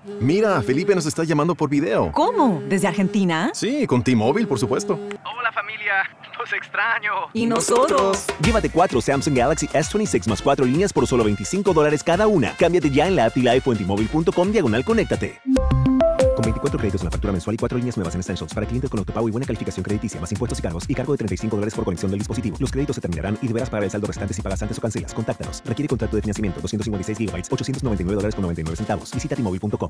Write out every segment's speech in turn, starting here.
Mira, Felipe nos está llamando por video. ¿Cómo? ¿Desde Argentina? Sí, con T-Mobile, por supuesto. Hola familia, los extraño. ¿Y nosotros? Llévate 4 Samsung Galaxy S26 más 4 líneas por solo $25 cada una. Cámbiate ya en la app y live o en T-Mobile.com/conéctate. Con 24 créditos en la factura mensual y 4 líneas nuevas en Essentials para clientes con autopago y buena calificación crediticia, más impuestos y cargos, y cargo de $35 por conexión del dispositivo. Los créditos se terminarán y deberás pagar el saldo restante si pagas antes o cancelas. Contáctanos. Requiere contrato de financiamiento. 256 GB, $899.99. Visita T-Mobile.com.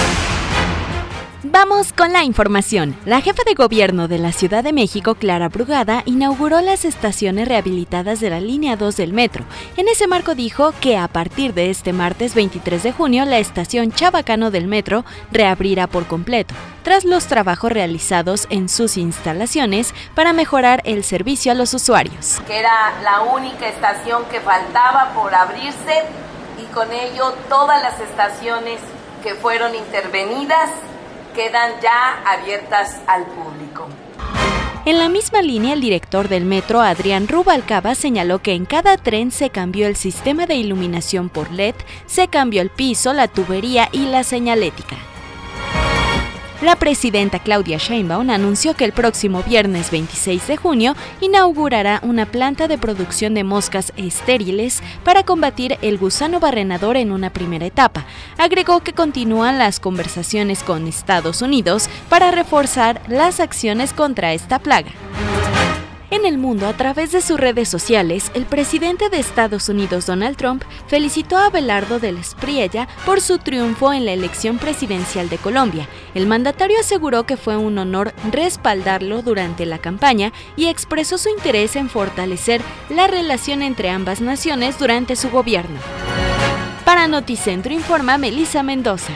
Vamos con la información. La jefa de gobierno de la Ciudad de México, Clara Brugada, inauguró las estaciones rehabilitadas de la línea 2 del metro. En ese marco dijo que a partir de este martes 23 de junio, la estación Chabacano del metro reabrirá por completo, tras los trabajos realizados en sus instalaciones para mejorar el servicio a los usuarios. Que era la única estación que faltaba por abrirse y con ello todas las estaciones que fueron intervenidas quedan ya abiertas al público. En la misma línea, el director del metro, Adrián Rubalcaba, señaló que en cada tren se cambió el sistema de iluminación por LED, se cambió el piso, la tubería y la señalética. La presidenta Claudia Sheinbaum anunció que el próximo viernes 26 de junio inaugurará una planta de producción de moscas estériles para combatir el gusano barrenador en una primera etapa. Agregó que continúan las conversaciones con Estados Unidos para reforzar las acciones contra esta plaga. En el mundo, a través de sus redes sociales, el presidente de Estados Unidos, Donald Trump, felicitó a Abelardo del Espriella por su triunfo en la elección presidencial de Colombia. El mandatario aseguró que fue un honor respaldarlo durante la campaña y expresó su interés en fortalecer la relación entre ambas naciones durante su gobierno. Para Noticentro informa Melissa Mendoza.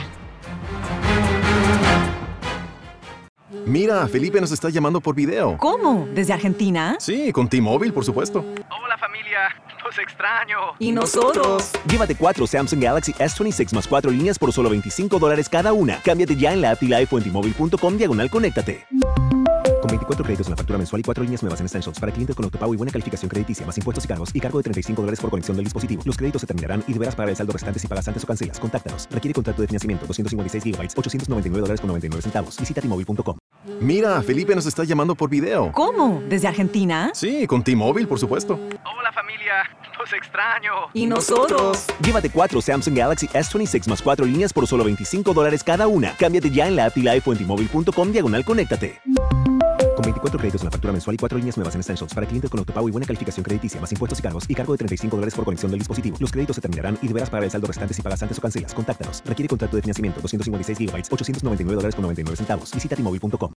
Mira, Felipe nos está llamando por video. ¿Cómo? ¿Desde Argentina? Sí, con T-Mobile, por supuesto. Hola familia, los extraño. ¿Y nosotros? Llévate 4 Samsung Galaxy S26 más 4 líneas por solo $25 cada una. Cámbiate ya en la app y live o en T-Mobile.com/conéctate. Con 24 créditos en la factura mensual y 4 líneas nuevas en Essentials para clientes con autopago y buena calificación crediticia, más impuestos y cargos, y cargo de $35 por conexión del dispositivo. Los créditos se terminarán y deberás pagar el saldo restante si pagas antes o cancelas. Contáctanos. Requiere contrato de financiamiento. 256 GB, $899.99. Visita T-Mobile.com. Mira, Felipe nos está llamando por video. ¿Cómo? ¿Desde Argentina? Sí, con T-Mobile, por supuesto. Hola familia, los extraño. ¿Y nosotros? Llévate 4 Samsung Galaxy S26 más 4 líneas por solo $25 cada una. Cámbiate ya en la app y live o en T-Mobile.com/conéctate. Con 24 créditos en la factura mensual y 4 líneas nuevas en Essentials para clientes con autopago y buena calificación crediticia, más impuestos y cargos, y cargo de $35 por conexión del dispositivo. Los créditos se terminarán y deberás pagar el saldo restante si pagas antes o cancelas. Contáctanos. Requiere contrato de financiamiento. 256 GB, $899.99. Visita T-Mobile.com.